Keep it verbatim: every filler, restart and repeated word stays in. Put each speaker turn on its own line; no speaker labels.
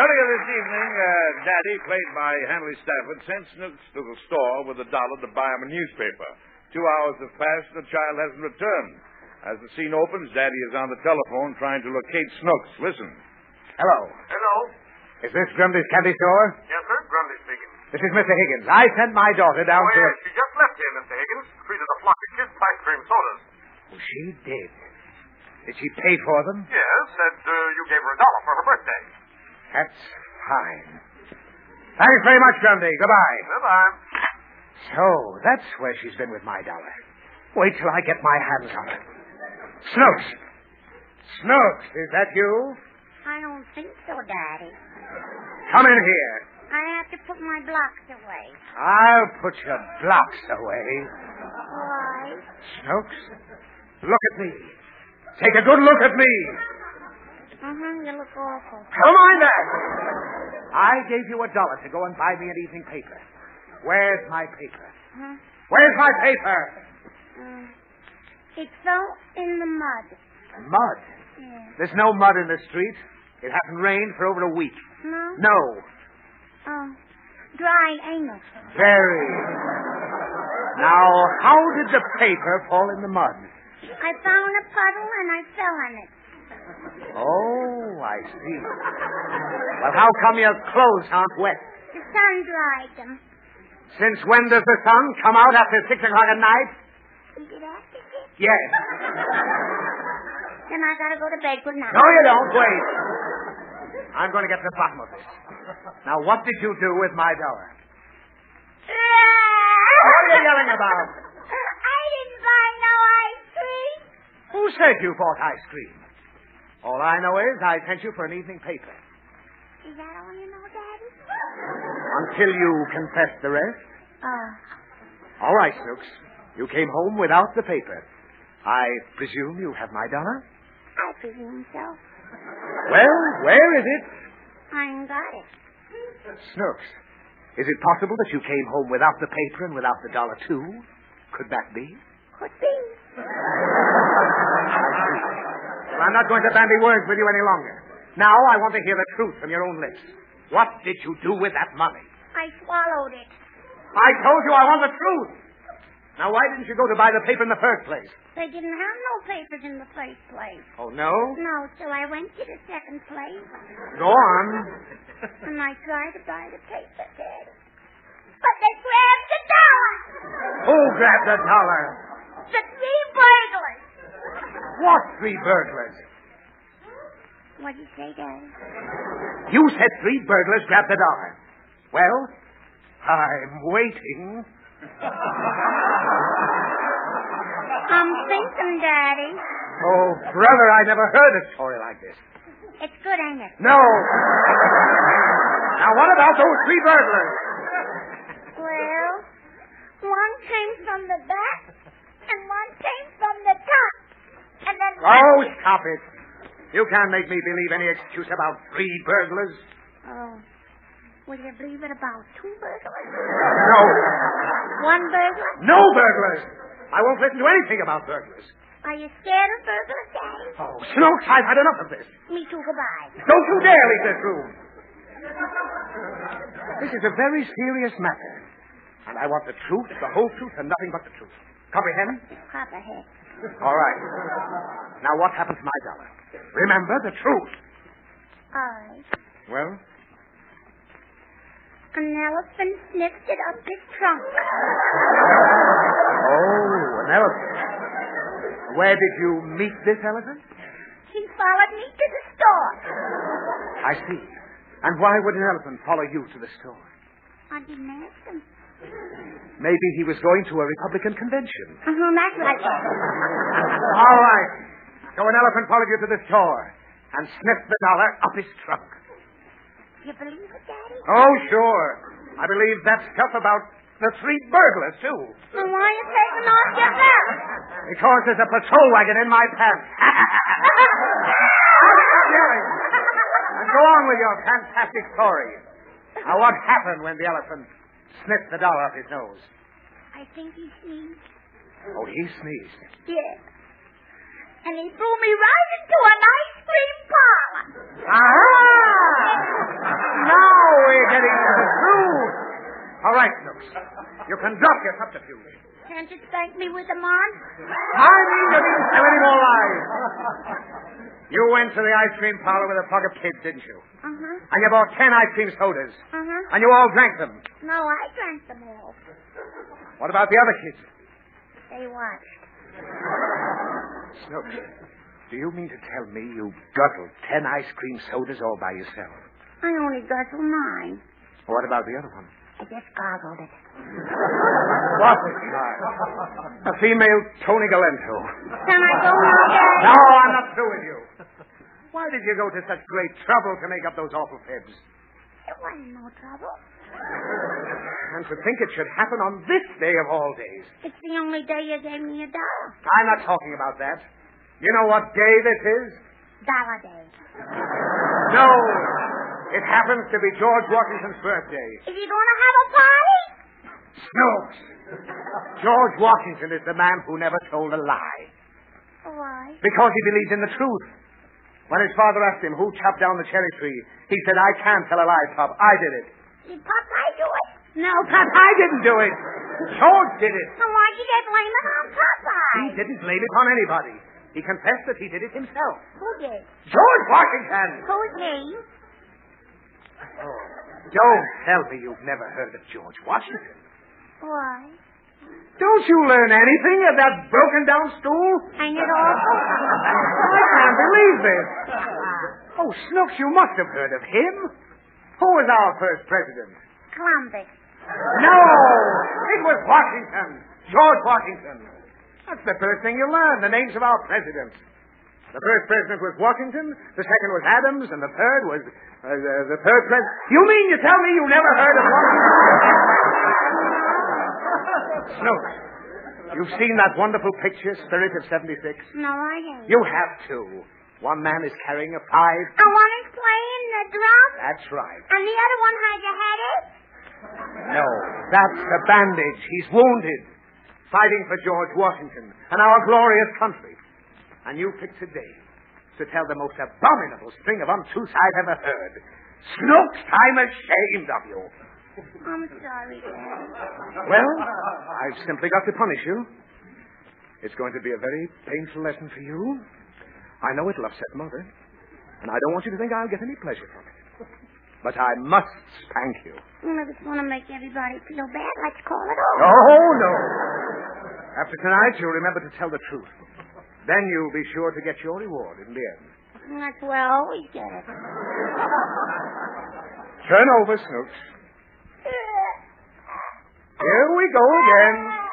Earlier this evening, uh, Daddy, played by Hanley Stafford, sent Snooks to the store with a dollar to buy him a newspaper. Two hours have passed and the child hasn't returned. As the scene opens, Daddy is on the telephone trying to locate Snooks. Listen.
Hello.
Hello.
Is this Grundy's candy store?
Yes, sir. Grundy speaking.
This is Mister Higgins. I sent my daughter down
oh,
to...
yes. She just left here, Mister Higgins. Treated a flock of kids' ice cream sodas.
Oh, she did. Did she pay for them?
Yes. Said uh, you gave her a dollar for her birthday.
That's fine. Thanks very much, Grundy. Goodbye.
Goodbye.
So, that's where she's been with my dollar. Wait till I get my hands on her. Snooks! Snooks, is that you?
I don't think so, Daddy.
Come in here.
I have to put my blocks away.
I'll put your blocks away.
Why?
Snooks, look at me. Take a good look at me.
Uh-huh, you look awful.
Don't mind that. I gave you a dollar to go and buy me an evening paper. Where's my paper?
Huh?
Where's my paper?
Uh, it fell in the mud.
Mud?
Yeah.
There's no mud in the street. It hasn't rained for over a week.
No?
No.
Oh, dry, ain't it?
Very. Now, how did the paper fall in the mud?
I found a puddle and I fell in it.
Oh, I see. Well, how come your clothes aren't wet?
The sun dried them.
Since when does the sun come out after six o'clock at night?
Is it after six?
Yes.
Then I gotta go to bed. Good night.
No, you don't. Wait. I'm going to get to the bottom of this. Now, what did you do with my dollar? What are you yelling about?
I didn't buy no ice cream.
Who said you bought ice cream? All I know is I sent you for an evening paper.
Is that all you know, Daddy?
Until you confess the rest.
Oh.
All right, Snooks. You came home without the paper. I presume you have my dollar?
I presume so.
Well, where is it?
I ain't got it.
Snooks, is it possible that you came home without the paper and without the dollar, too? Could that be?
Could be.
Well, I'm not going to bandy words with you any longer. Now I want to hear the truth from your own lips. What did you do with that money?
I swallowed it.
I told you I want the truth. Now, why didn't you go to buy the paper in the first place?
They didn't have no papers in the first place.
Oh, no?
No, so I went to the second place.
Go on.
And I tried to buy the paper, Daddy. But they grabbed the dollar.
Who grabbed the dollar?
The three burglars.
What three burglars?
What'd you say, Daddy?
You said three burglars grabbed the dollar. Well, I'm waiting.
I'm thinking, Daddy.
Oh, brother, I never heard a story like this.
It's good, ain't it?
No. Now, what about those three burglars?
Well, one came from the back, and one came from the top. And then...
Oh, stop it. You can't make me believe any excuse about three burglars.
Oh. Will you believe it about two burglars?
No.
One burglar?
No burglars. I won't listen to anything about burglars.
Are you scared of burglars, Daddy?
Oh, Snooks, I've had enough of this.
Me too, goodbye.
Don't you dare leave this room. This is a very serious matter. And I want the truth, the whole truth, and nothing but the truth. Comprehend?
Copperhead.
All right. Now, what happened to my dollar? Remember the truth.
All right.
Well?
An elephant sniffed it up his trunk.
Oh, an elephant. Where did you meet this elephant?
He followed me to the store.
I see. And why would an elephant follow you to the store?
I didn't ask him.
Maybe he was going to a Republican convention.
Uh-huh, that's right.
All right. So an elephant followed you to the store and sniffed the dollar up his trunk.
You believe it, Daddy?
Oh, sure. I believe that stuff about the three burglars, too.
Then why are you taking off your belt?
Because there's a patrol wagon in my pants. Stop yelling. And go on with your fantastic story. Now, what happened when the elephant sniffed the dollar up his nose?
I think he sneezed.
Oh, he sneezed.
Yes. And he threw me right into an ice cream parlor.
Ah! All right, Snooks. You can drop your subterfuge.
Can't you thank me with them on?
I mean, you didn't tell any more lies. You went to the ice cream parlor with a flock of kids, didn't you?
Uh-huh.
And you bought ten ice cream sodas.
Uh-huh.
And you all drank them.
No, I drank them all.
What about the other kids?
They watched.
Snooks, do you mean to tell me you guzzled ten ice cream sodas all by yourself?
I only guzzled mine.
What about the other one?
I just goggled it.
What a child. A female Tony Galento.
Can I go now, Dad?
No, I'm not through with you. Why did you go to such great trouble to make up those awful fibs?
It wasn't no trouble.
And to think it should happen on this day of all days.
It's the only day you gave me a dollar.
I'm not talking about that. You know what day this is?
Dollar day.
No. It happens to be George Washington's birthday.
Is he going to have a party?
Snooks. George Washington is the man who never told a lie.
Why?
Because he believed in the truth. When his father asked him who chopped down the cherry tree, he said, I can't tell a lie, Pop. I did it.
Did Popeye do it?
No, Pop, I didn't do it. George did it.
So why'd you get blame it on Popeye?
He didn't blame it on anybody. He confessed that he did it himself.
Who did?
George Washington!
Who's he?
Oh, don't tell me you've never heard of George Washington.
Why?
Don't you learn anything at that broken-down stool?
Ain't it awful?
I can't believe this. Oh, Snooks, you must have heard of him. Who was our first president?
Columbus.
No! It was Washington. George Washington. That's the first thing you learn, the names of our presidents. The first president was Washington, the second was Adams, and the third was... Uh, the, the third president... You mean you tell me you never heard of Washington? Snooks, you've seen that wonderful picture, Spirit of seventy-six?
No, I haven't.
You have too. One man is carrying a five...
And one is playing the drum?
That's right.
And the other one has a headache?
No, that's the bandage. He's wounded. Fighting for George Washington and our glorious country. And you picked today to tell the most abominable string of untruths I've ever heard. Snooks, I'm ashamed of you.
I'm sorry, Dad.
Well, I've simply got to punish you. It's going to be a very painful lesson for you. I know it'll upset Mother, and I don't want you to think I'll get any pleasure from it. But I must spank you.
Well, if it's going to make everybody feel bad, let's call it over.
Oh, no. After tonight, you'll remember to tell the truth. Then you'll be sure to get your reward in the end.
That's where I always get it.
Turn over, Snooks. Here we go again.